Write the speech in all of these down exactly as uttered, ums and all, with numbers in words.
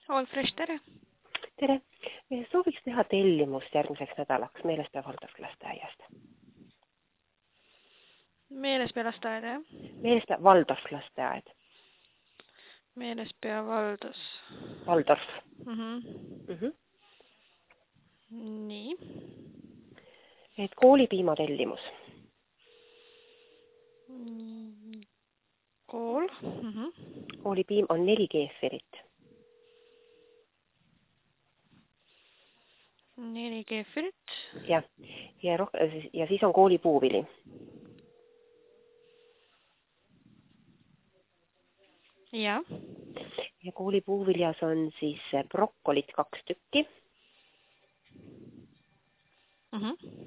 All Fresh, tere! Tere! Sooviks teha tellimust järgmiseks nädalaks Meelespea Valdaslasteaiast. Meelespea lasteaed, jah? Meelespea Valdaslasteaed. Meelespea Valdas. Valdorf. Mhm. Mhm. Nii. Et koolipiima tellimus. Kool. Mhm. Koolipiim on neli keefirit. Neli keefirit. Ja, ja, roh- ja siis on koolipuuvili. Ja. Ja koolipuuviljas on siis brokkolit kaks tükki. Mhm.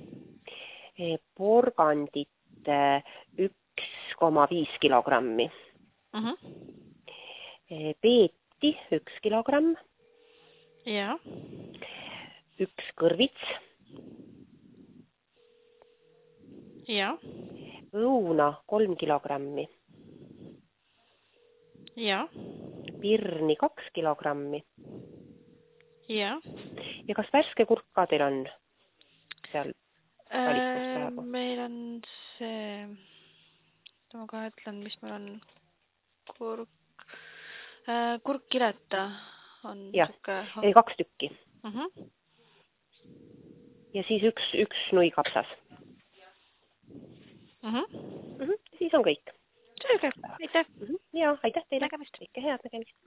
Porgandit üks koma viis kilogrammi. Mhm. Peeti üks kilogramm. Ja. Üks kõrvits. Ja. Õuna kolm kilogrammi. Ja. Pirni kaks kilogrammi. Ja. Ja kas värske kurk ka teil on seal valikus Äh, praegu? meil on see, ma ka ütlen, mis meil on kurk, äh, kurkkileta on Jah, siuke... kaks tükki. Mhm. Ja siis üks, üks nuikapsas. Mhm. Mhm. Siis on kõik. Selge, aitäh! Mhm. Ja, aitäh teile! Nägemist! Kõike head nägemist!